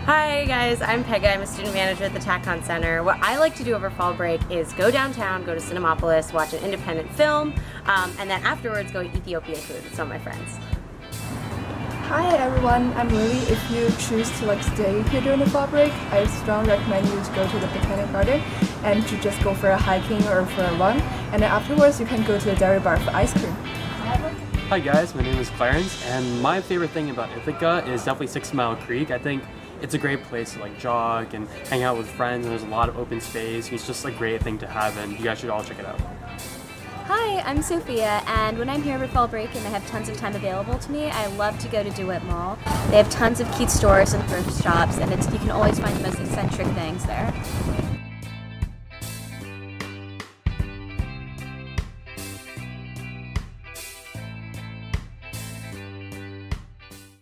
Hi guys, I'm Pega. I'm a student manager at the TACCON Center. What I like to do over fall break is go downtown, go to Cinemapolis, watch an independent film, and then afterwards go eat Ethiopian food with some of my friends. Hi everyone, I'm Lily. If you choose to stay here during the fall break, I strongly recommend you to go to the Botanic Garden and to just go for a hiking or for a run. And then afterwards you can go to the dairy bar for ice cream. Hi guys, my name is Clarence, and my favorite thing about Ithaca is definitely 6 Mile Creek. I think it's a great place to jog and hang out with friends, and there's a lot of open space. It's just a great thing to have, and you guys should all check it out. Hi, I'm Sophia, and when I'm here over fall break and I have tons of time available to me, I love to go to DeWitt Mall. They have tons of cute stores and thrift shops, and you can always find the most eccentric things there.